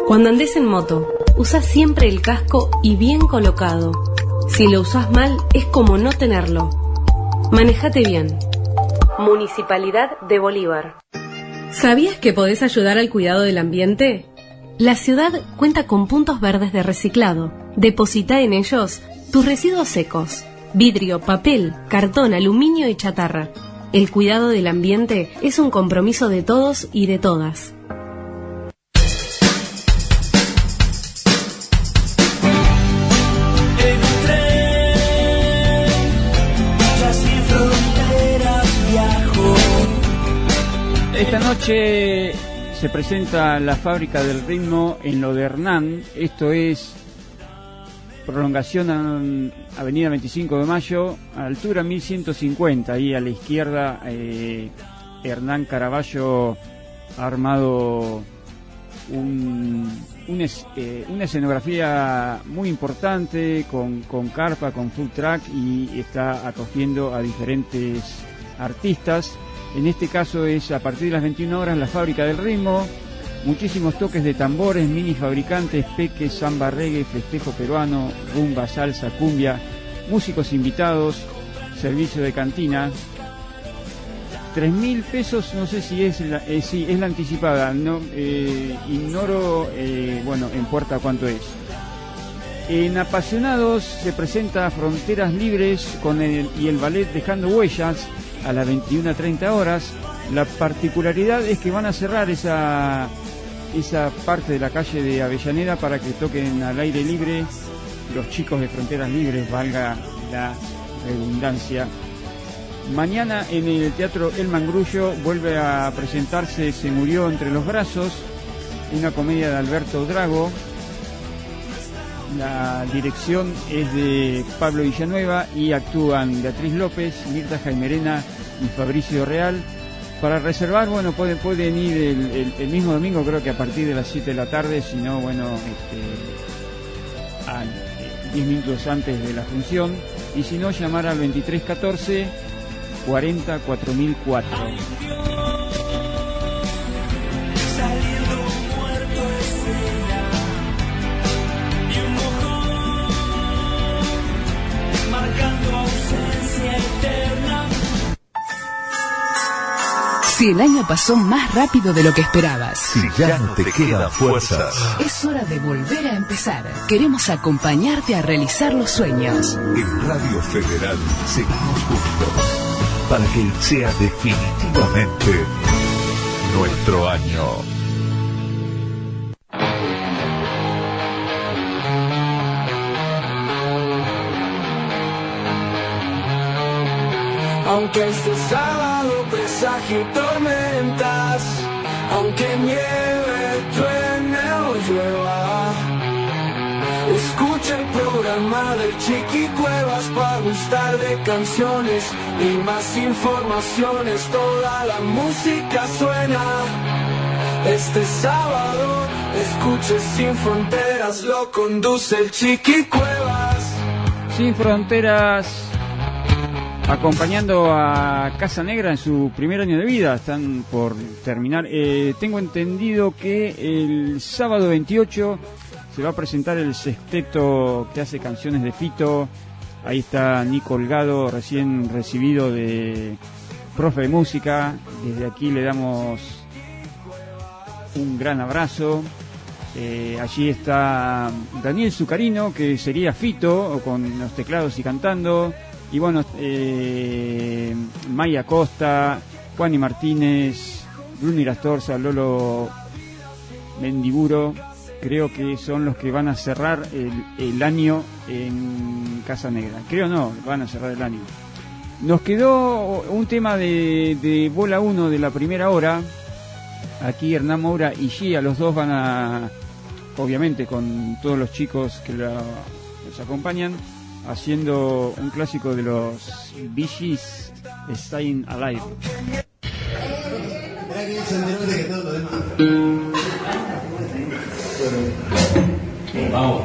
Cuando andes en moto, usa siempre el casco y bien colocado. Si lo usas mal, es como no tenerlo. Manejate bien. Municipalidad de Bolívar. ¿Sabías que podés ayudar al cuidado del ambiente? La ciudad cuenta con puntos verdes de reciclado. Deposita en ellos tus residuos secos: vidrio, papel, cartón, aluminio y chatarra. El cuidado del ambiente es un compromiso de todos y de todas. Esta noche se presenta la Fábrica del Ritmo en lo de Hernán. Esto es prolongación a Avenida 25 de Mayo, a altura 1150, ahí a la izquierda. Hernán Caraballo ha armado una escenografía muy importante con carpa, con food truck, y está acogiendo a diferentes artistas. En este caso es a partir de las 21 horas la Fábrica del Ritmo. Muchísimos toques de tambores, mini fabricantes, peques, samba, reggae, festejo peruano, rumba, salsa, cumbia, músicos invitados, servicio de cantina. 3.000 pesos, no sé si es la anticipada, no, ignoro, en puerta cuánto es. En Apasionados se presenta Fronteras Libres y el ballet Dejando Huellas a las 21:30 horas. La particularidad es que van a cerrar esa parte de la calle de Avellaneda para que toquen al aire libre los chicos de Fronteras Libres, valga la redundancia. Mañana en el Teatro El Mangrullo vuelve a presentarse Se Murió Entre los Brazos, una comedia de Alberto Drago. La dirección es de Pablo Villanueva y actúan Beatriz López, Mirta Jaimerena y Fabricio Real. Para reservar, pueden ir el mismo domingo, creo que a partir de las 7 de la tarde, si no, 10 minutos antes de la función, y si no, llamar al 2314 40 4004. Si el año pasó más rápido de lo que esperabas, si ya no te quedan fuerzas, es hora de volver a empezar. Queremos acompañarte a realizar los sueños. En Radio Federal seguimos juntos para que sea definitivamente nuestro año. Aunque este sábado presagie tormentas, aunque nieve, truene o llueva, escucha el programa del Chiqui Cuevas para gustar de canciones y más informaciones. Toda la música suena. Este sábado escuche Sin Fronteras, lo conduce el Chiqui Cuevas. Sin Fronteras, acompañando a Casa Negra en su primer año de vida. Están por terminar. Tengo entendido que el sábado 28 se va a presentar el sexteto que hace canciones de Fito. Ahí está Nico Holgado, recién recibido de profe de música. Desde aquí le damos un gran abrazo. Allí está Daniel Zucarino, que sería Fito, con los teclados y cantando. Y Maya Costa, Juani Martínez, Bruno Irastorza, Lolo Mendiburo, creo que son los que van a cerrar el año en Casa Negra. Creo no, van a cerrar el año. Nos quedó un tema de Bola 1 de la primera hora. Aquí Hernán Moura y Gia, los dos van a, obviamente con todos los chicos que los acompañan, haciendo un clásico de los Bee Gees, Staying Alive. Vamos.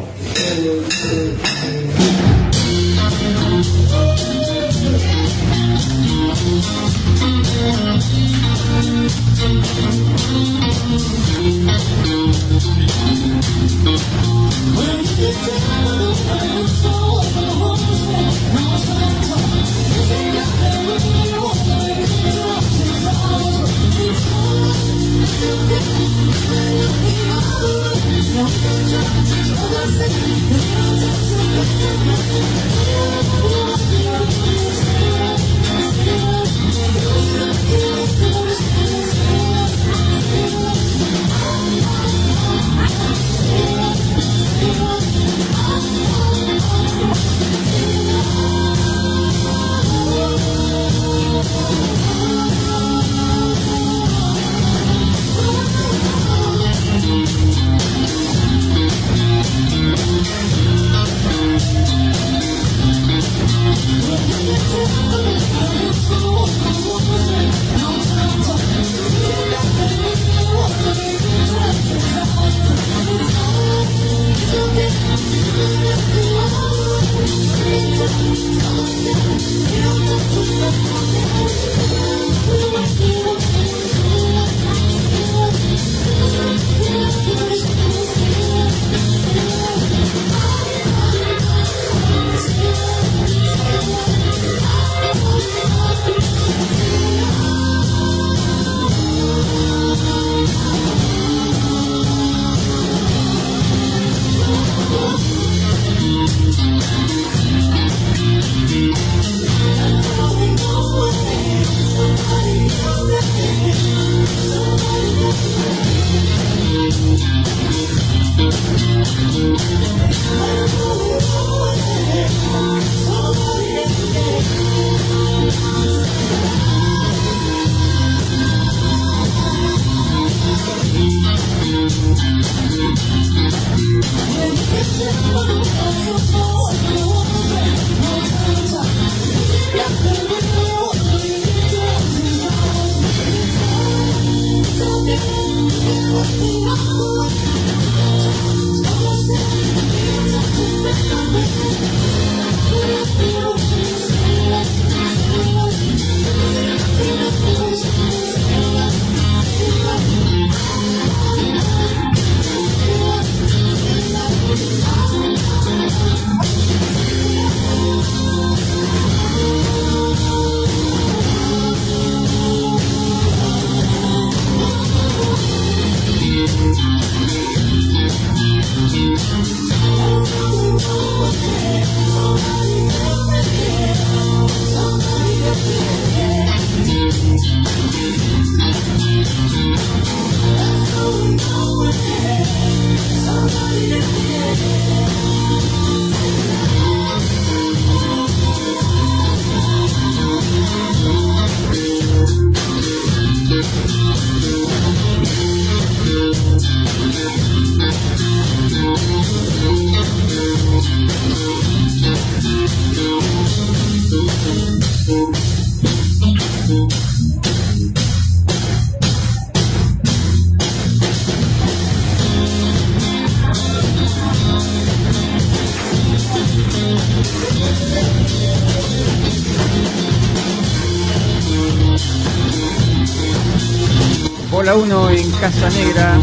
Bola 1 en Casa Negra.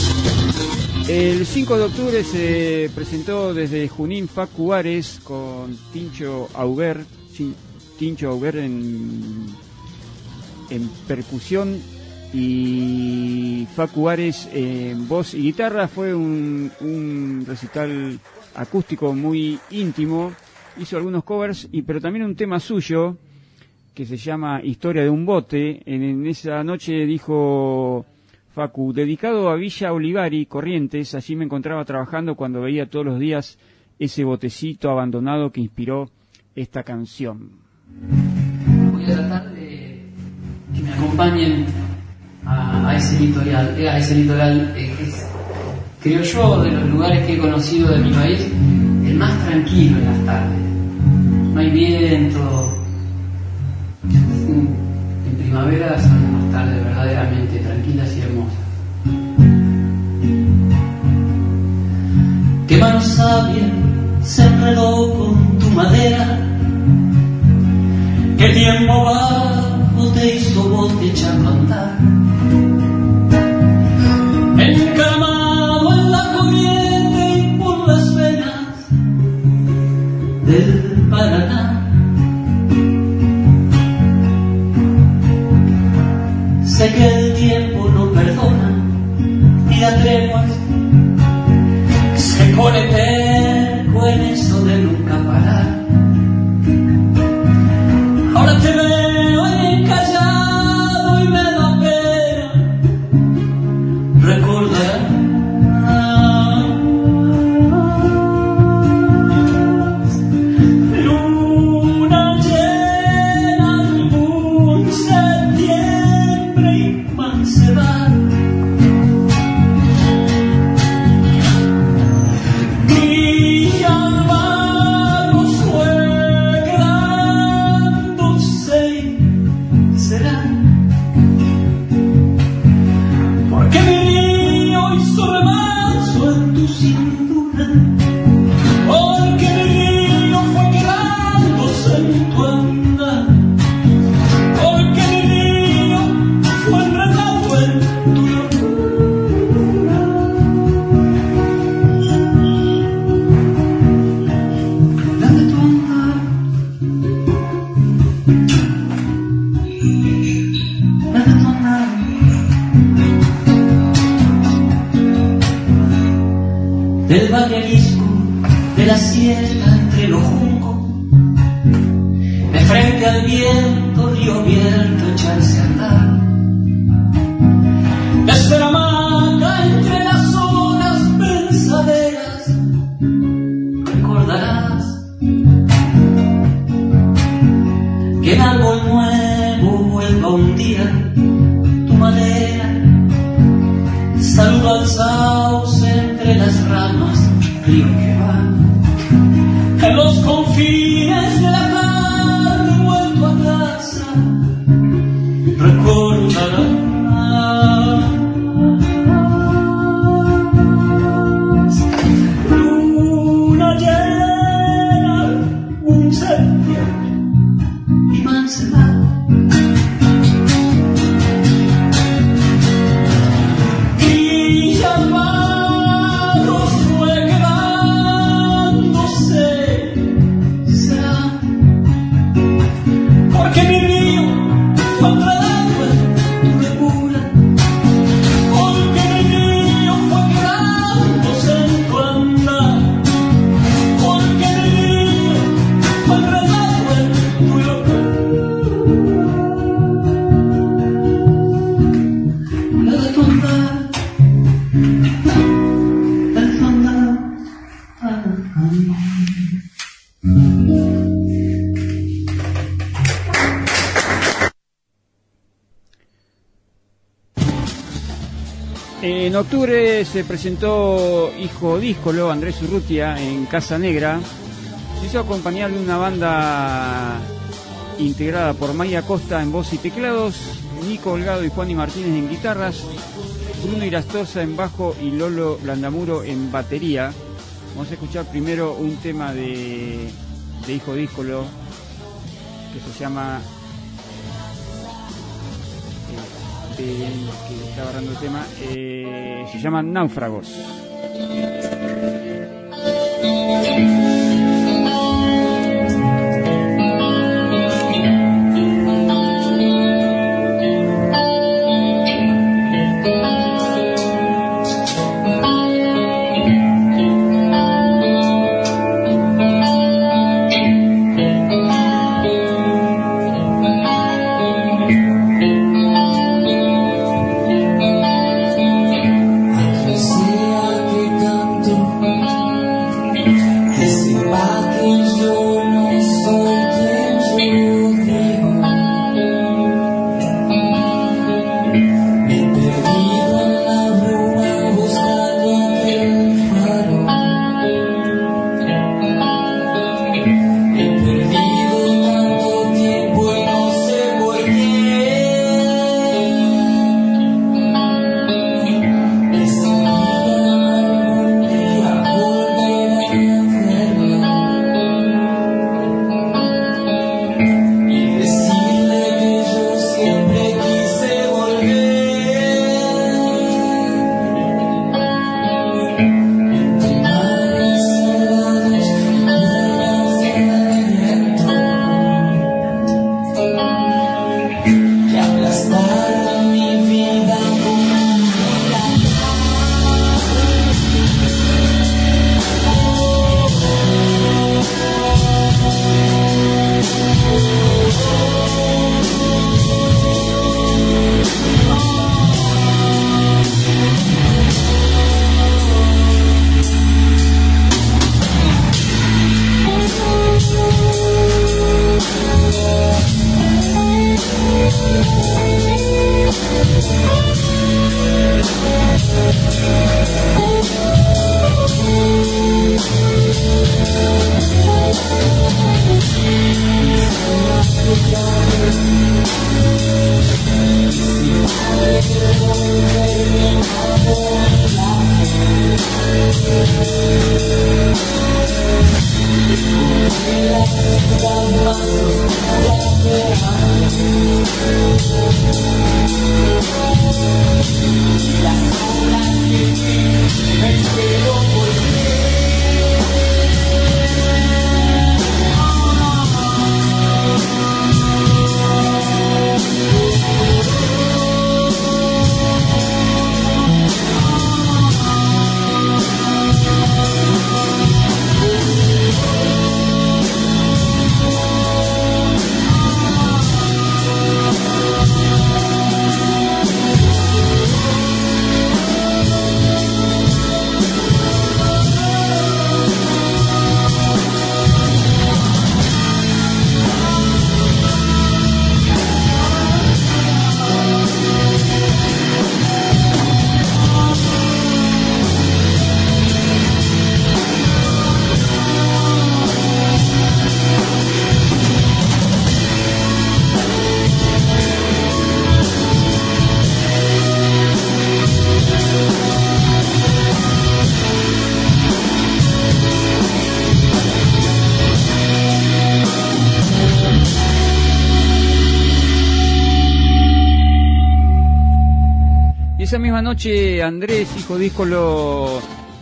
El 5 de octubre se presentó desde Junín Facu Ares con Tincho Auger en percusión y Facu Ares en voz y guitarra. Fue un recital acústico muy íntimo. Hizo algunos covers, pero también un tema suyo que se llama Historia de un bote. En esa noche dijo Facu: dedicado a Villa Olivari, Corrientes, allí me encontraba trabajando cuando veía todos los días ese botecito abandonado que inspiró esta canción. Voy a tratar de que me acompañen a ese litoral. Es, creo yo, de los lugares que he conocido de mi país, el más tranquilo en las tardes. No hay viento. En primavera son unas tardes verdaderamente tranquilas y hermosas. Qué mano sabia se enredó con tu madera, qué tiempo bajo te hizo bote echando a andar, encaramado en la corriente y por las venas del Paraná. Sé que el tiempo no perdona ni da treguas, tu cintura, porque mi niño fue quedándose en tu andar, porque mi niño fue enredado en tu locura. La de tu andar, la de tu andar. Del valle Arisco, de la sierra entre los juncos, de frente al viento, río abierto, echarse a andar. Desde la hamaca entre las olas pensaderas, recordarás que el árbol nuevo vuelva un día tu madera. Saludo al sauce entre las ramas, río que va en los confines de la tarde, vuelto a casa, recordarás luna llena, un septiembre y mansedad. En octubre se presentó Hijo Díscolo, Andrés Urrutia, en Casa Negra. Se hizo acompañar de una banda integrada por Maya Costa en voz y teclados, Nico Holgado y Juani Martínez en guitarras, Bruno Irastorza en bajo y Lolo Landamuro en batería. Vamos a escuchar primero un tema de Hijo Díscolo que se llama... que está agarrando el tema, se llama Náufragos. Sea Esa misma noche Andrés, hijo díscolo,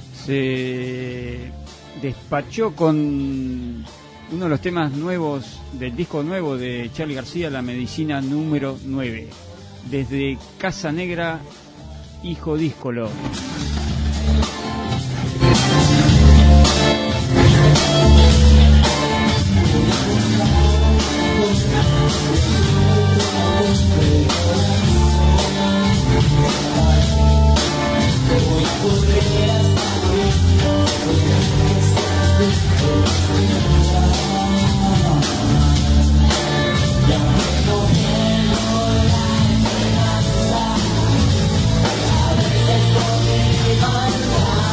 se despachó con uno de los temas nuevos del disco nuevo de Charly García, La Medicina número 9, desde Casa Negra, hijo díscolo. Bye.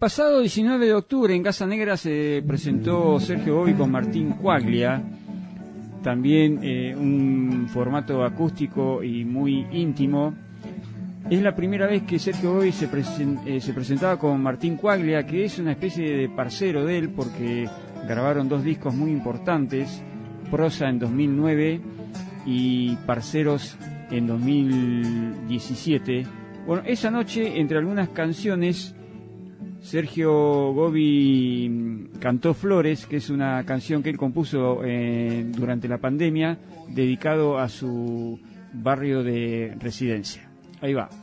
pasado 19 de octubre en Casa Negra se presentó Sergio Gobi con Martín Quaglia, también un formato acústico y muy íntimo. Es la primera vez que Sergio Gobi se presentaba con Martín Quaglia, que es una especie de parcero de él porque grabaron 2 discos muy importantes, Prosa en 2009 y Parceros en 2017. Bueno, esa noche, entre algunas canciones, Sergio Gobi cantó Flores, que es una canción que él compuso durante la pandemia, dedicado a su barrio de residencia. Ahí va.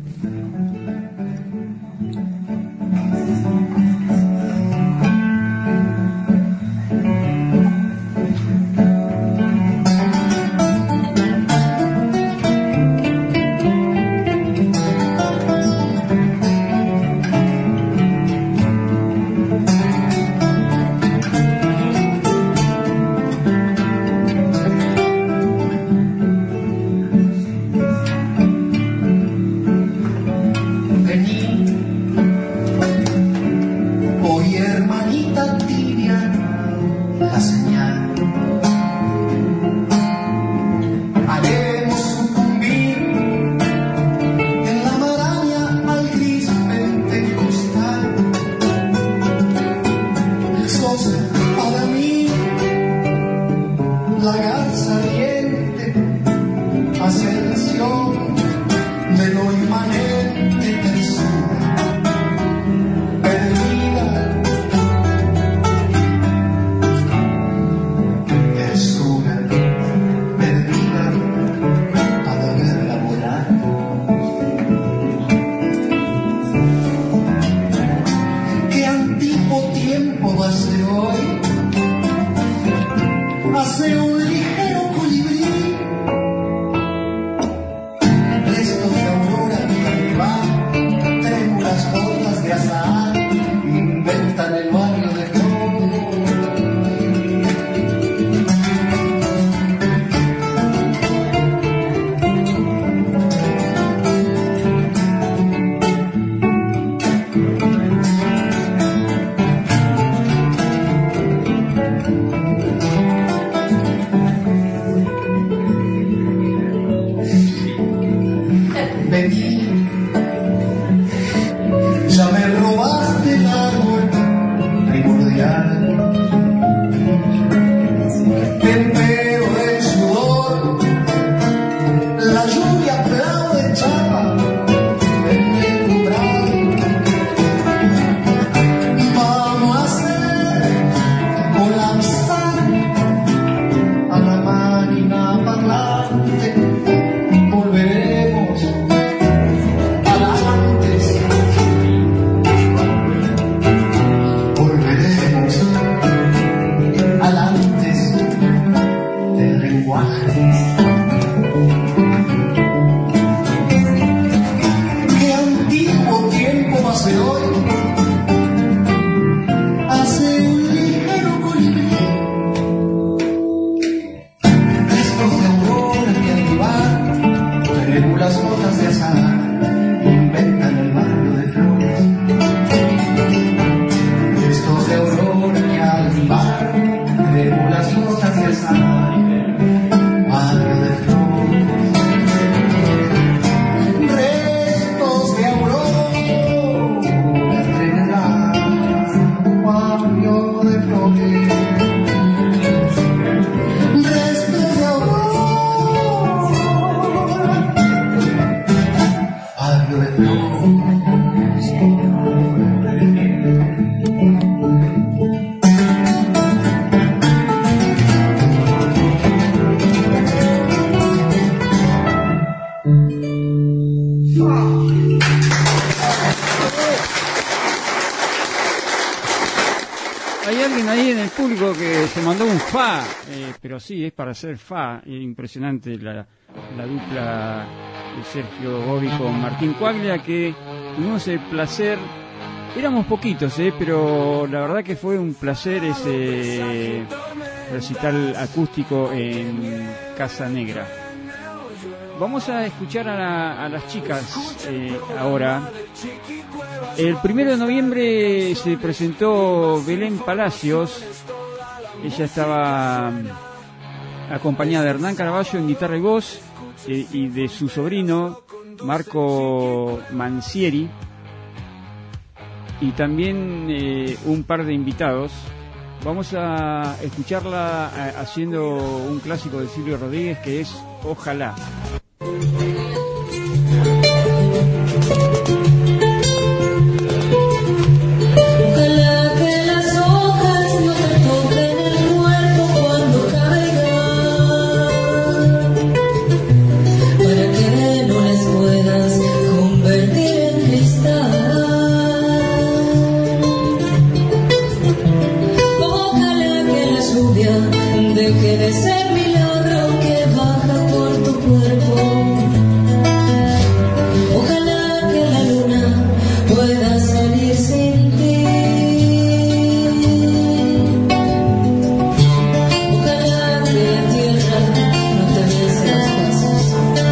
Pero sí, es para hacer fa. Impresionante la dupla de Sergio Gobi con Martín Quaglia, que tuvimos el placer, éramos poquitos, pero la verdad que fue un placer ese recital acústico en Casa Negra. Vamos a escuchar a las chicas ahora. El 1 de noviembre se presentó Belén Palacios. Ella estaba acompañada de Hernán Caraballo en guitarra y voz y de su sobrino Marco Mancieri, y también un par de invitados. Vamos a escucharla haciendo un clásico de Silvio Rodríguez, que es Ojalá. Deje de ser milagro que baja por tu cuerpo. Ojalá que la luna pueda salir sin ti. Ojalá que la tierra no te bese los pasos.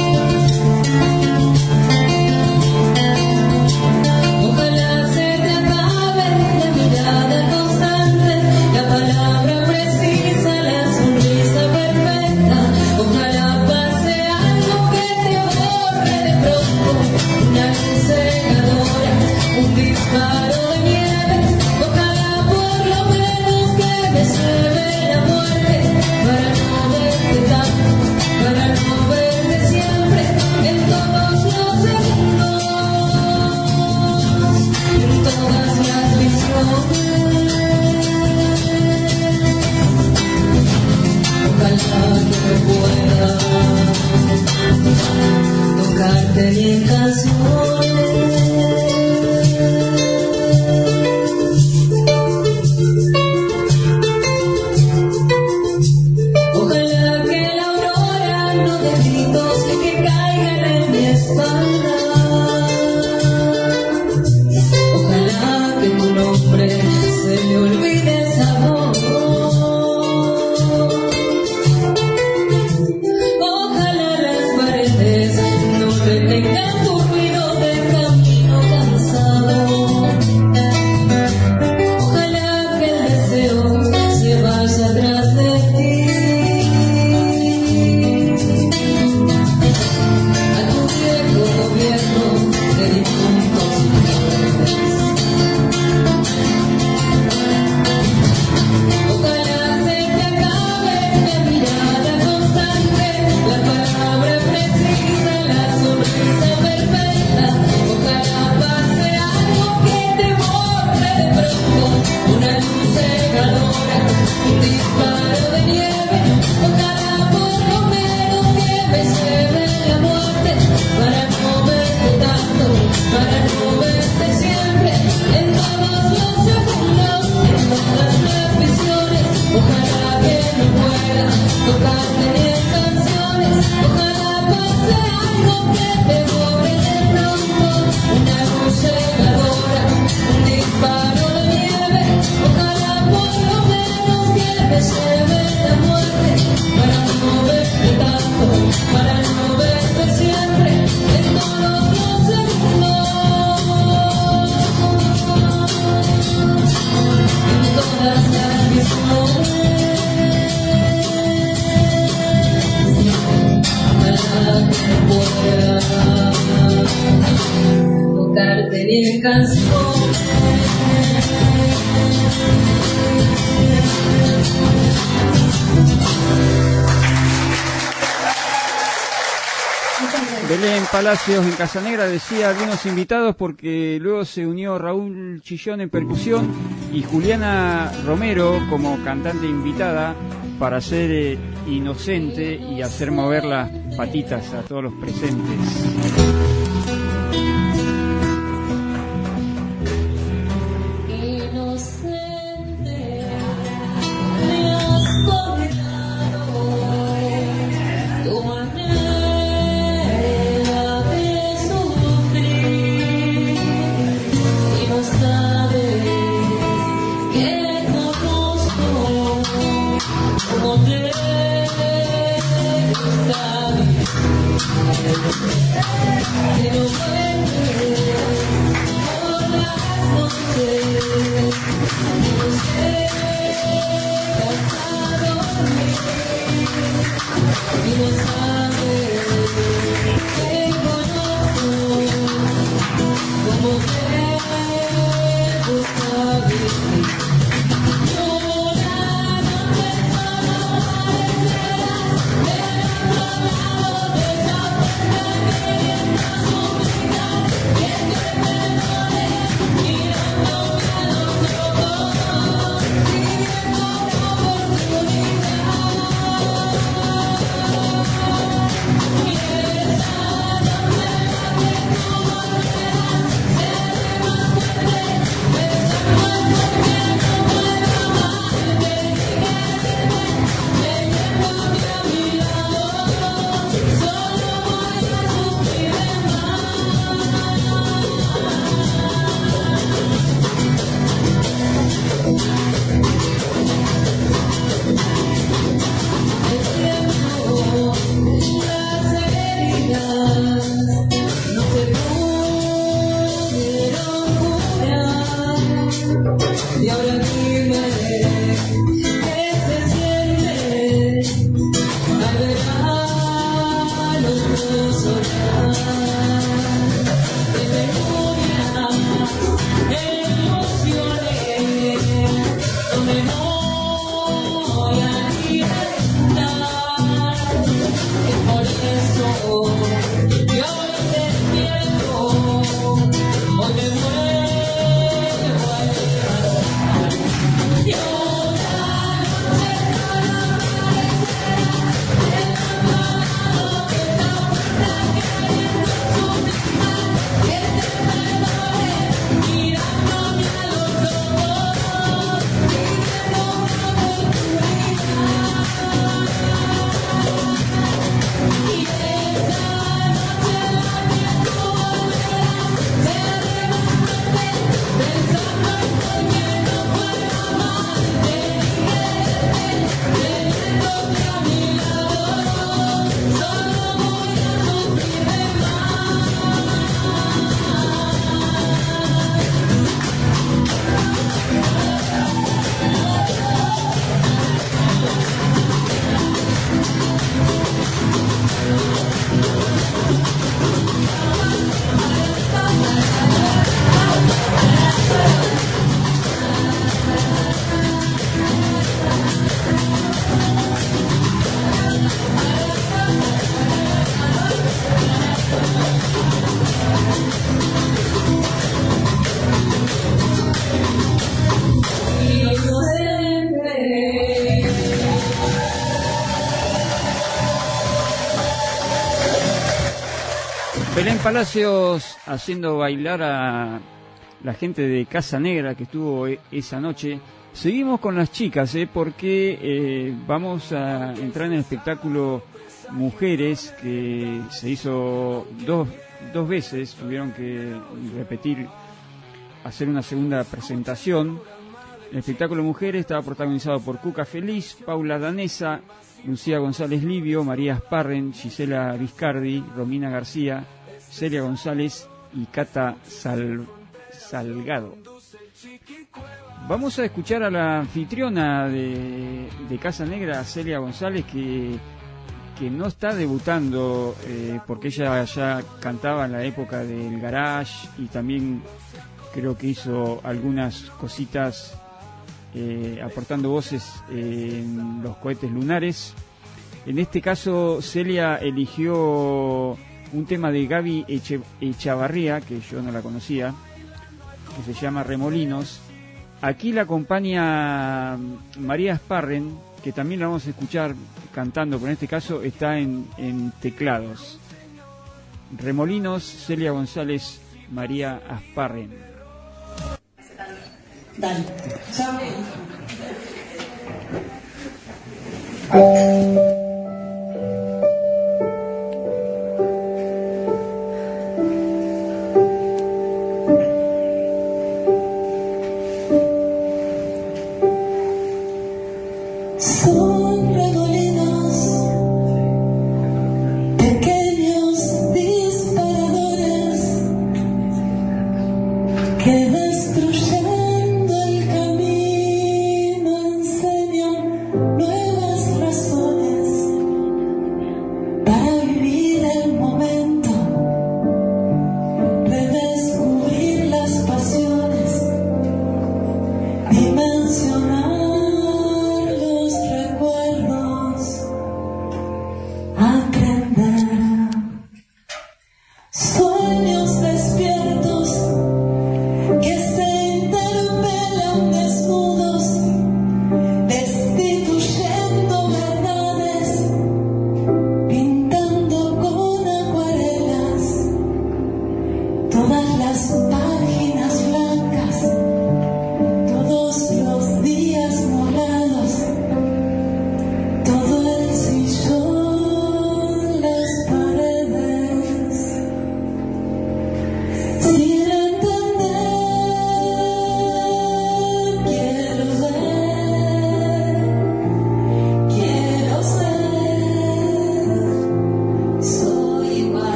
Ojalá se te acabe la mirada constante, la palabra precisa, la sonrisa perfecta. Ojalá pase algo que te borre de pronto, una luz cegadora, un disparo de nieve. Ojalá por lo menos que me lleve la muerte, para no verte tanto, para no verte siempre, en todos los segundos, en todas las visiones. Ojalá que me pueda tocarte ni en canciones. Ojalá que la aurora no dé gritos que caigan en mi espalda. Ojalá que tu nombre se me olvide esa voz. Ojalá las paredes no retengan tu ruido de camino cansado. Ojalá que el deseo se vaya atrás de ti. A tu viejo gobierno de difuntos mujeres. Ojalá se te acabe la mirada constante, la palabra precisa, la sonrisa perfecta. Ojalá pase algo que te borre de pronto, una luz cegadora, un disparo de nieve. Ojalá por lo menos que me lleve la muerte, para no verte tanto, para no verte siempre, en todos los segundos, en todas las visiones. Ojalá que no pueda tocarte ni en canciones. Ojalá pase algo que te borre de pronto, una luz cegadora, un disparo de nieve. Ojalá por lo menos que me lleve la muerte, para no verte tanto, para no verte siempre, en todos los segundos, en todas las visiones. Ojalá que no pueda tocarte ni en canciones. Belén Palacios en Casanegra decía algunos invitados, porque luego se unió Raúl Chillón en percusión y Juliana Romero como cantante invitada para ser inocente y hacer mover las patitas a todos los presentes. Inocente, me has condenado tu manera de sufrir, y no sabes que conozco cómo te gusta vivir, que no vuelves por Belén Palacios haciendo bailar a la gente de Casa Negra que estuvo esa noche. Seguimos con las chicas, porque vamos a entrar en el espectáculo Mujeres, que se hizo dos veces, tuvieron que repetir, hacer una segunda presentación. El espectáculo Mujeres estaba protagonizado por Cuca Feliz, Paula Danesa, Lucía González Livio, María Asparren, Gisela Viscardi, Romina García, Celia González y Cata Salgado. Vamos a escuchar a la anfitriona de Casa Negra, Celia González, que no está debutando, porque ella ya cantaba en la época del garage y también creo que hizo algunas cositas aportando voces en los cohetes lunares. En este caso Celia eligió un tema de Gaby Echavarría, que yo no la conocía, que se llama Remolinos. Aquí la acompaña María Asparren, que también la vamos a escuchar cantando, pero en este caso está en teclados. Remolinos, Celia González, María Asparren. Dale. Chao. Son remolinos, pequeños disparadores que destruyen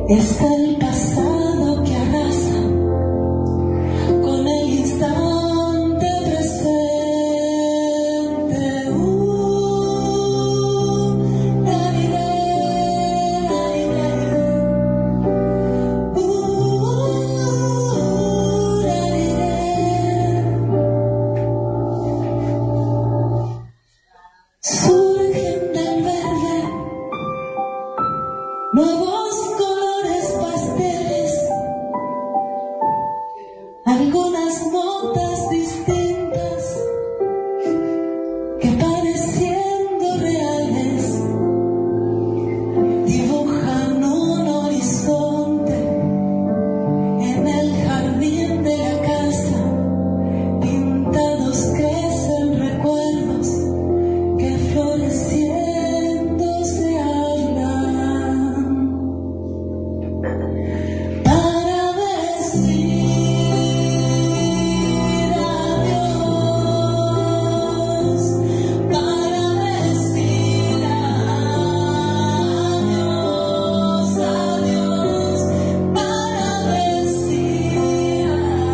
Es el pasado que arrasa con el instante presente. Surgen del verde nuevos colores pasteles, algunas notas distintas que pareciendo reales dibujan un horizonte en el jardín de la casa. Pintados crecen recuerdos que floreciendo se hablan para decir adiós, para decir adiós, adiós, para decir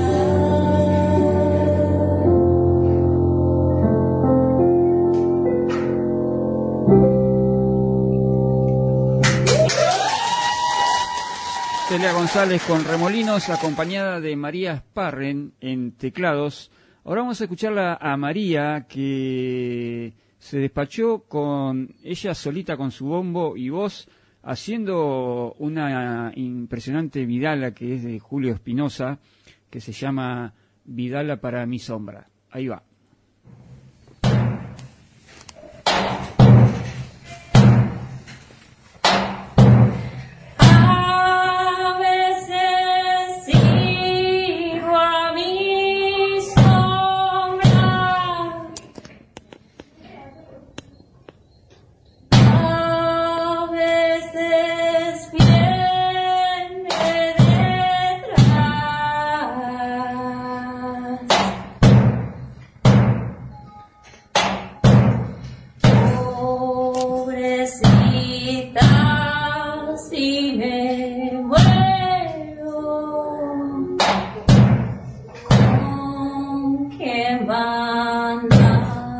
Celia González con Remolinos, acompañada de María Sparren en teclados. Ahora vamos a escucharla a María, que se despachó con ella solita con su bombo y voz, haciendo una impresionante vidala que es de Julio Espinosa, que se llama Vidala para mi sombra. Ahí va. a veces sigo a mi sombra, a veces viene detrás. Pobrecita, si me muero, ¿con quién manda?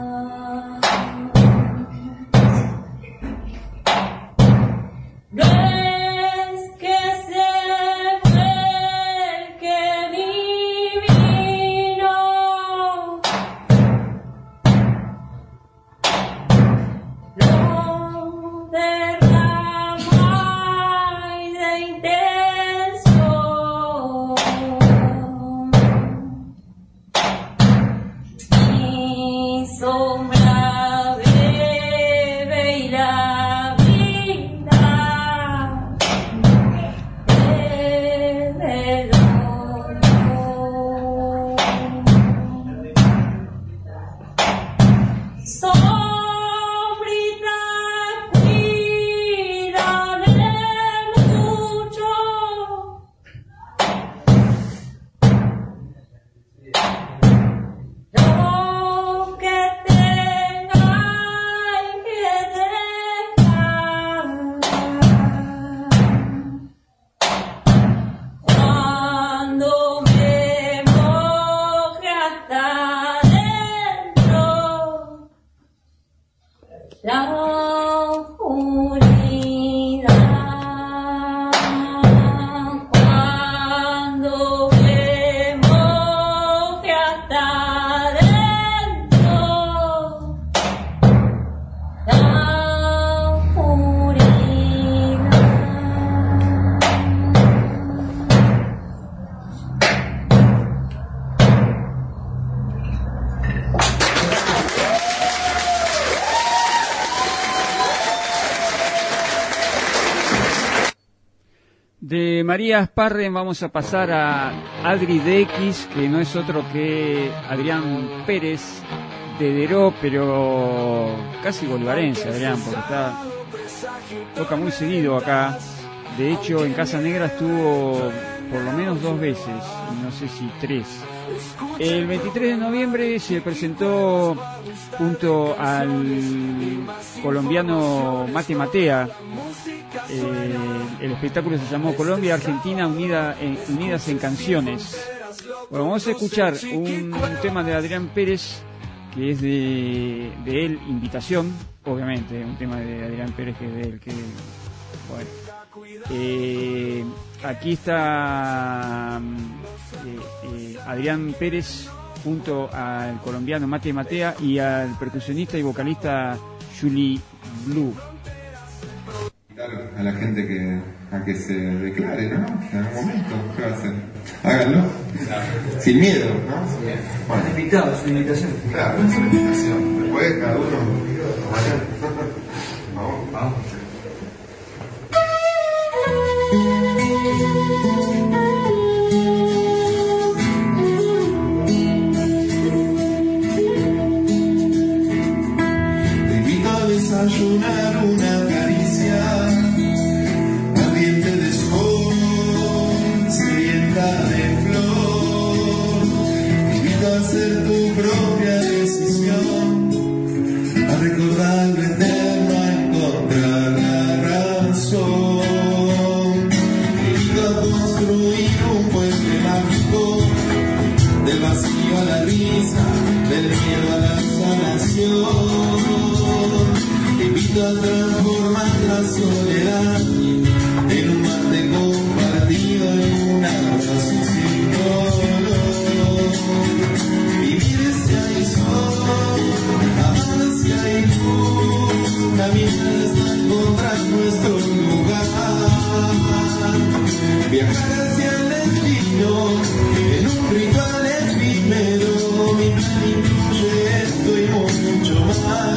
No es que se fue el que mi vino, lo derrama y de intenso. Mi sombra bebe y la vida bebe dolor. Sombrita, cuídame mucho, lo que tenga que dejar. Cuando me moje hasta adentro, la oscuridad. Cuando me moje hasta adentro, la oscuridad. De María Sparren vamos a pasar a Adri DX, que no es otro que Adrián Pérez de Deró, pero casi bolivarense, Adrián, porque toca muy seguido acá. De hecho, en Casa Negra estuvo por lo menos 2 veces, no sé si 3. El 23 de noviembre se presentó junto al colombiano Mate Matea El espectáculo se llamó Colombia y Argentina unidas en canciones. Bueno, vamos a escuchar un tema de Adrián Pérez, que es de él, Invitación, obviamente, un tema de Adrián Pérez que es de él, que bueno. Aquí está Adrián Pérez junto al colombiano Mate Matea y al percusionista y vocalista Julie Blue. A la gente que se declare, ¿no? En algún momento, ¿qué va a hacer? Háganlo. Sin miedo, ¿no? Bueno. Invitado, es una invitación. Claro, es una invitación. Después cada uno. Vamos. Te invito a desayunar una caricia ardiente de sol, sedienta de flor. Te invito a hacer tu propia decisión, a recordar lo eterno, a encontrar la razón. Construir un puente mágico, del vacío a la risa, del miedo a la sanación. Te invito a transformar la soledad en un mate compartido, en un abrazo sin dolor. Vivir si hay sol, amar si hay luz, caminar hasta encontrar nuestro lugar. Viajar hacia el destino en un ritual efímero, mi plan incluye esto y mucho más.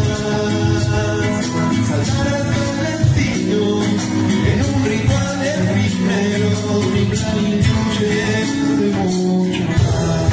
Saltar hacia el destino en un ritual efímero, mi plan incluye esto y mucho más.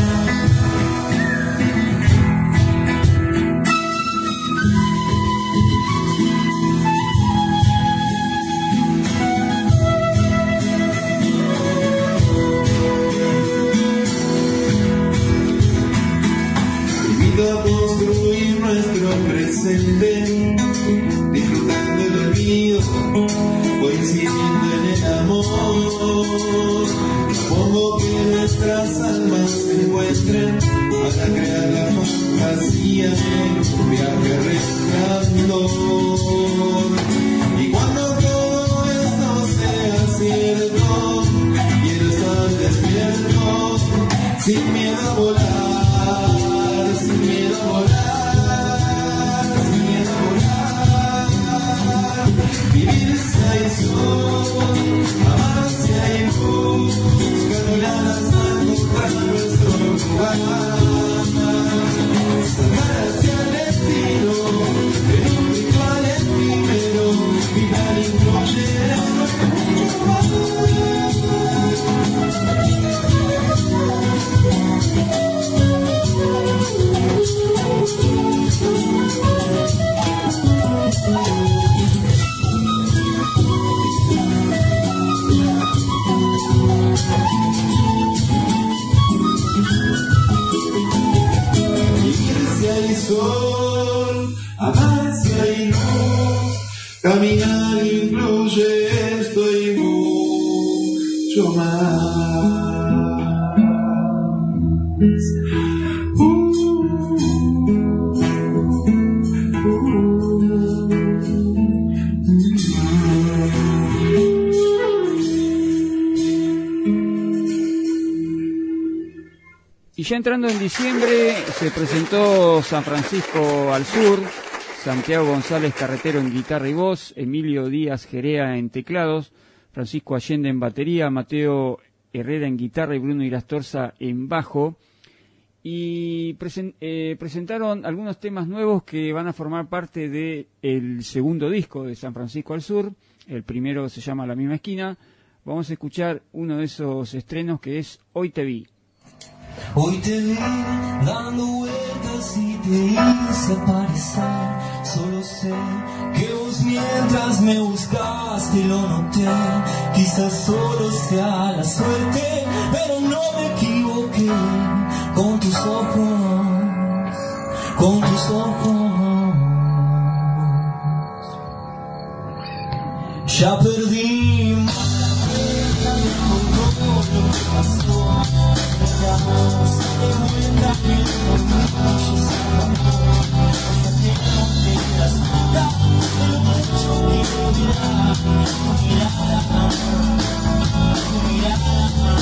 A construir nuestro presente, disfrutando el olvido, coincidiendo en el amor. Propongo que nuestras almas se encuentren para crear la fantasía en un viaje resplandor. Y cuando todo esto sea cierto, quiero estar despierto, sin miedo a volar. Sin miedo a volar, sin miedo a volar. Vivir si hay sol, amar si hay luz, caminar hasta encontrar nuestro lugar. Saltar hacia el destino, en un ritual efímero, mi plan incluye mucho más. Si hay sol, amar si hay luz, caminar incluye esto y mucho más. Y ya entrando en diciembre se presentó San Francisco al Sur, Santiago González Carretero en guitarra y voz, Emilio Díaz Jerea en teclados, Francisco Allende en batería, Mateo Herrera en guitarra y Bruno Irastorza en bajo. Y presentaron algunos temas nuevos que van a formar parte del segundo disco de San Francisco al Sur. El primero se llama La Misma Esquina. Vamos a escuchar uno de esos estrenos que es Hoy Te Vi. Hoy te vi dando vueltas y te hice aparecer. Solo sé que vos mientras me buscaste lo noté. Quizás solo sea la suerte, pero no me equivoqué. Con tus ojos, con tus ojos. Ya perdí más todo lo que pasó. Dejamos de vuelta que no muchos amor. Hasta que no te das cuenta de lo mucho que me da tu mirada, tu mirada.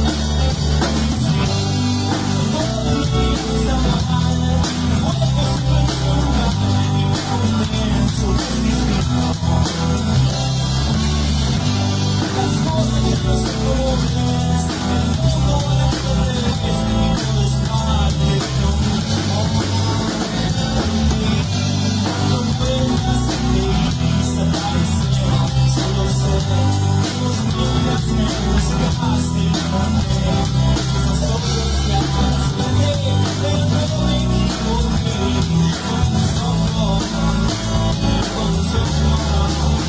Todo lo que está mal, mi cuerpo se transforma y me pienso distinto. Las cosas ya no son como ves, el mundo va a revés y todo es parte de lo mismo. Cuando vuelvas te irás a aparecer, solo sé que vos mientras me buscaste encontré esos ojos que amas veré, pero no me equivoqué con tus ojos, con tus ojos.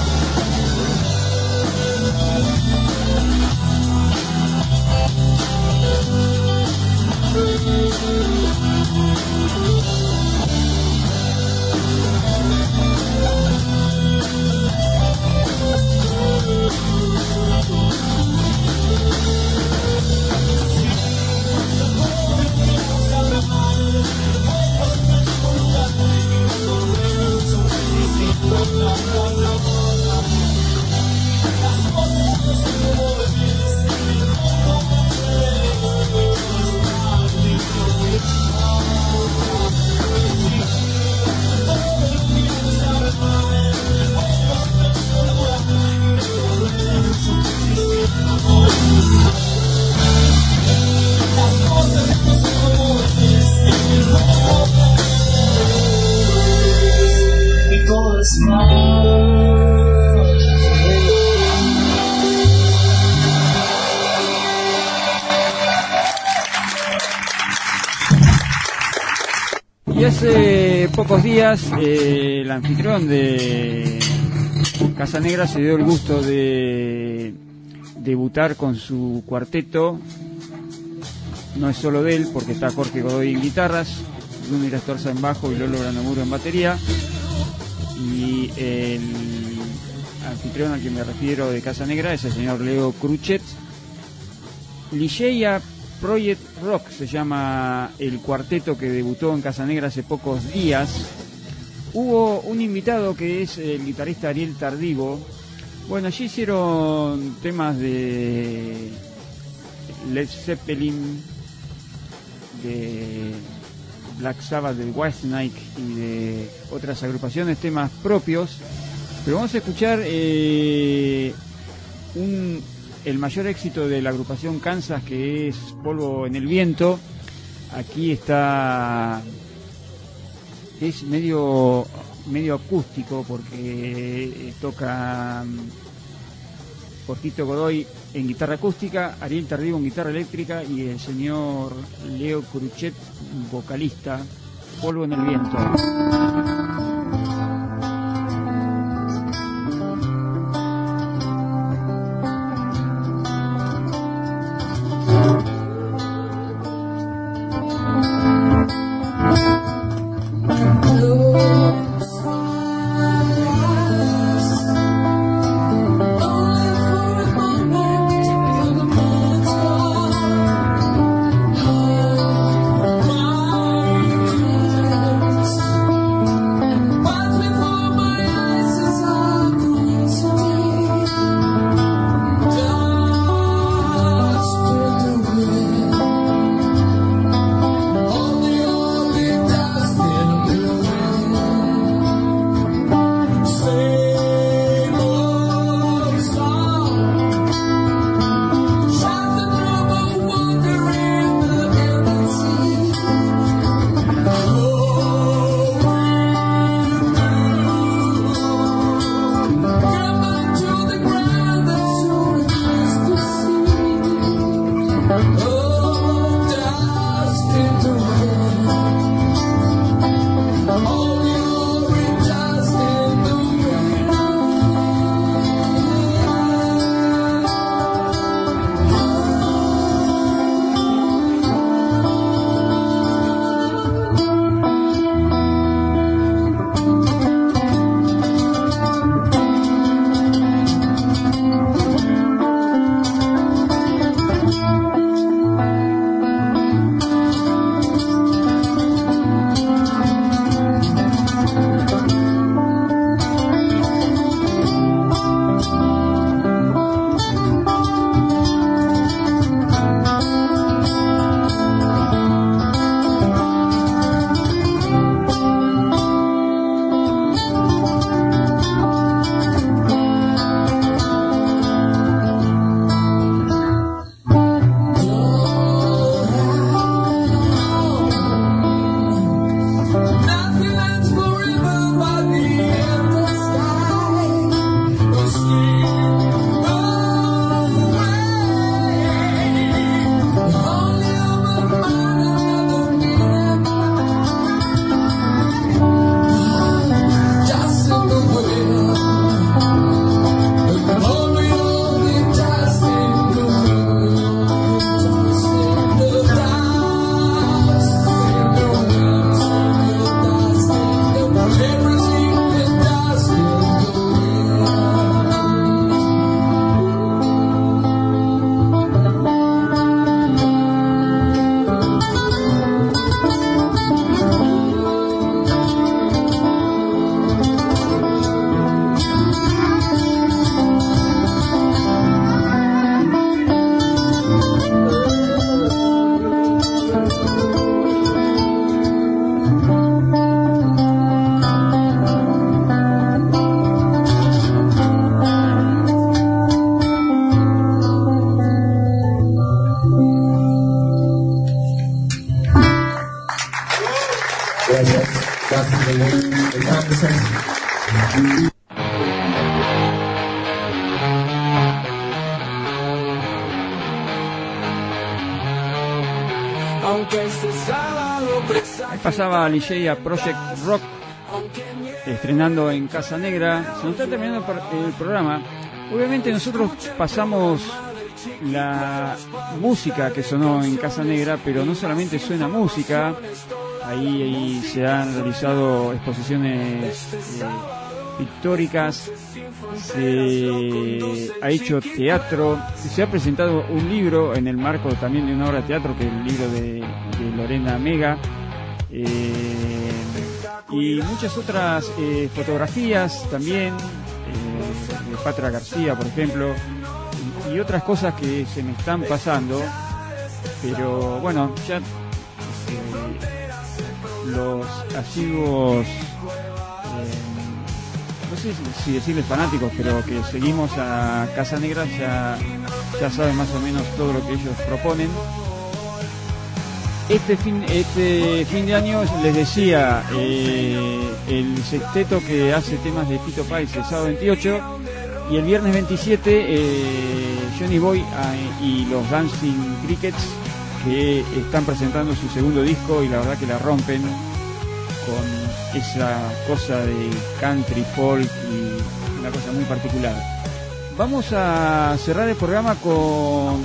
Y hace pocos días el anfitrión de Casa Negra se dio el gusto de debutar con su cuarteto. No es solo de él, porque está Jorge Godoy en guitarras, Bruno Astorza en bajo y Lolo Granamuro en batería. Y el anfitrión al que me refiero de Casa Negra es el señor Leo Cruchet. Ligeia Project Rock se llama el cuarteto que debutó en Casa Negra hace pocos días. Hubo un invitado que es el guitarrista Ariel Tardivo. Bueno, allí hicieron temas de Led Zeppelin, de Black Sabbath, de Whitesnake y de otras agrupaciones, temas propios. Pero vamos a escuchar el mayor éxito de la agrupación Kansas, que es Polvo en el Viento. Aquí está, es medio acústico porque toca Jorgito Godoy en guitarra acústica, Ariel Tardivo en guitarra eléctrica y el señor Leo Cruchet, vocalista. Polvo en el Viento. Oh, Gracias. Gracias. Ahí pasaba Ligeia Project Rock, estrenando en Casa Negra. Se nos está terminando el programa. Obviamente nosotros pasamos la música que sonó en Casa Negra, pero no solamente suena música. Ahí se han realizado exposiciones pictóricas, se ha hecho teatro, se ha presentado un libro en el marco también de una obra de teatro, que es el libro de Lorena Mega, y muchas otras fotografías también, de Patra García, por ejemplo, y otras cosas que se me están pasando, pero bueno, ya los asiduos, no sé si decirles fanáticos, pero que seguimos a Casa Negra ya saben más o menos todo lo que ellos proponen. Este fin de año les decía, el sexteto que hace temas de Fito Páez el sábado 28 y el viernes 27 Johnny Boy y los Dancing Crickets, que están presentando su segundo disco y la verdad que la rompen con esa cosa de country, folk y una cosa muy particular. Vamos a cerrar el programa con un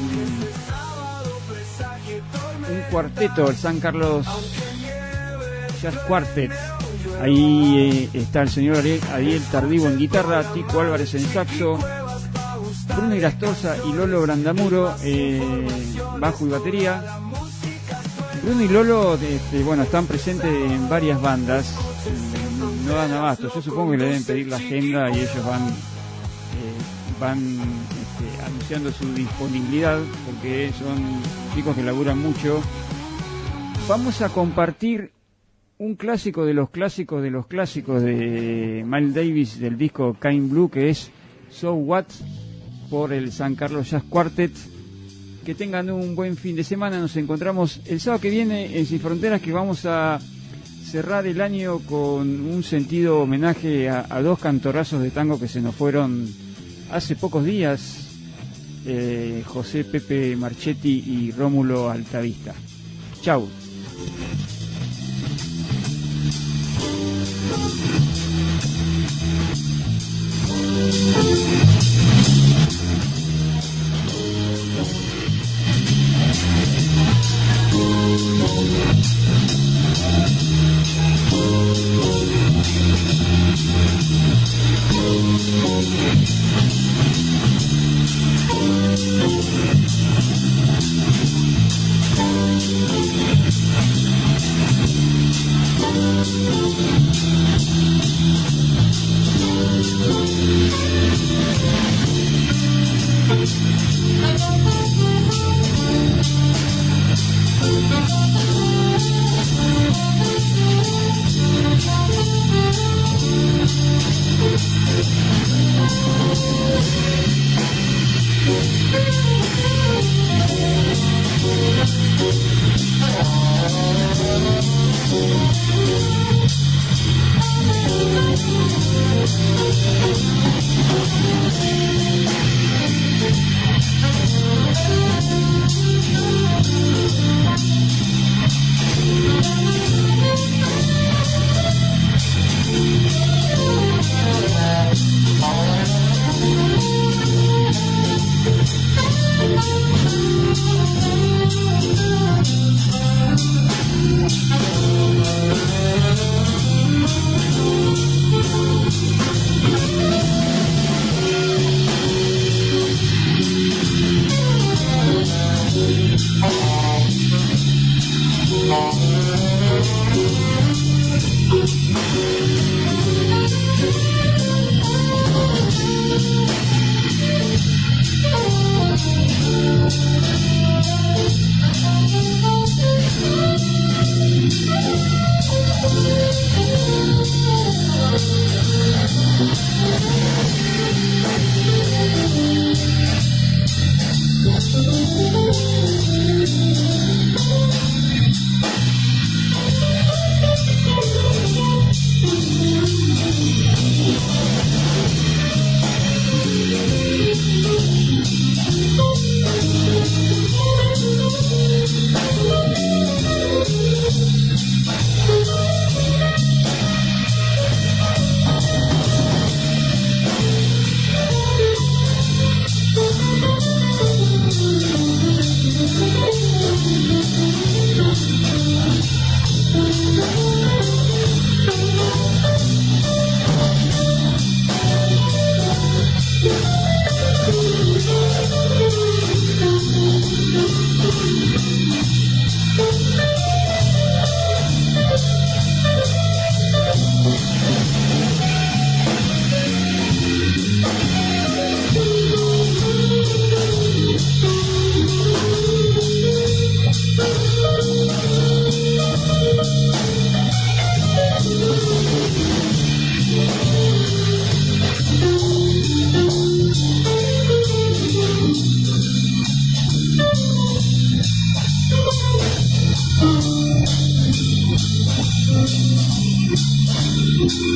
cuarteto, el San Carlos Jazz Quartet. Ahí está el señor Ariel Tardivo en guitarra, Tico Álvarez en saxo, Bruno Irastorza y Lolo Brandamuro bajo y batería. Bruno y Lolo están presentes en varias bandas, no dan abasto. Yo supongo que le deben pedir la agenda y ellos van anunciando su disponibilidad, porque son chicos que laburan mucho. Vamos a compartir un clásico de los clásicos de los clásicos de Miles Davis, del disco Kind Blue, que es So What, por el San Carlos Jazz Quartet. Que tengan un buen fin de semana. Nos encontramos el sábado que viene en Sin Fronteras, que vamos a cerrar el año con un sentido homenaje a dos cantorazos de tango que se nos fueron hace pocos días, José Pepe Marchetti y Rómulo Altavista. Chau.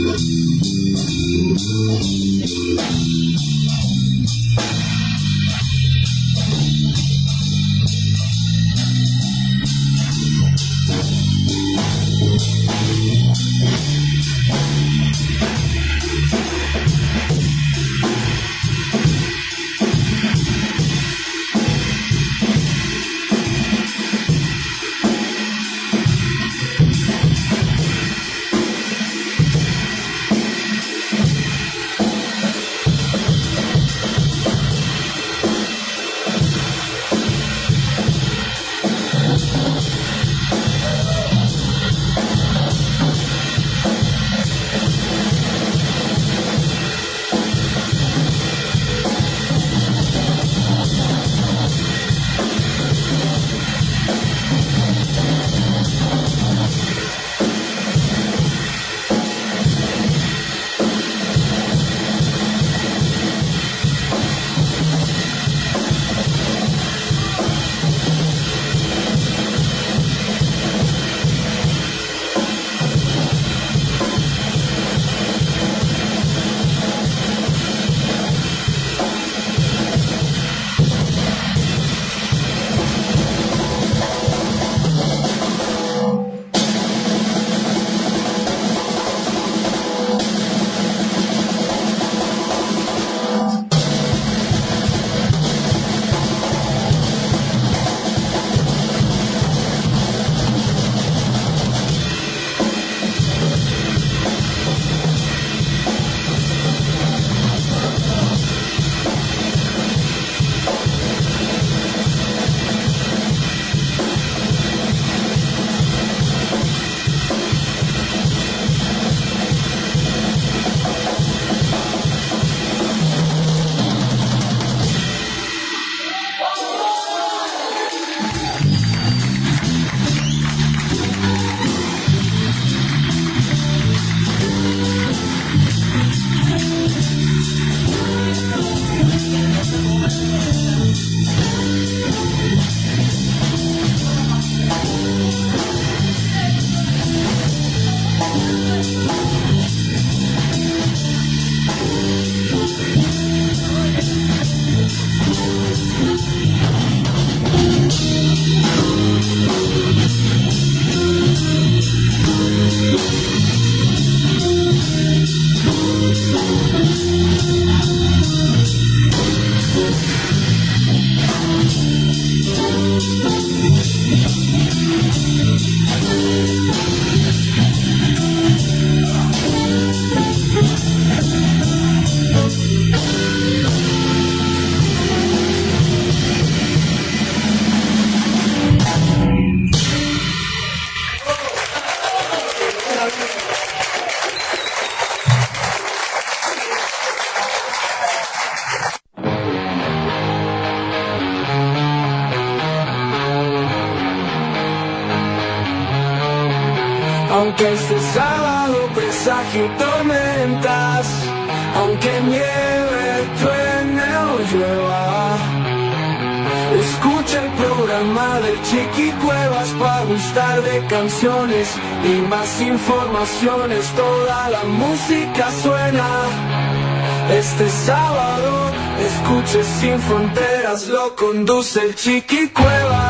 Aunque este sábado presagio tormentas, aunque nieve, truene o llueva, escucha el programa del Chiqui Cuevas para gustar de canciones y más informaciones. Toda la música suena. Este sábado escuche Sin Fronteras, lo conduce el Chiqui Cuevas.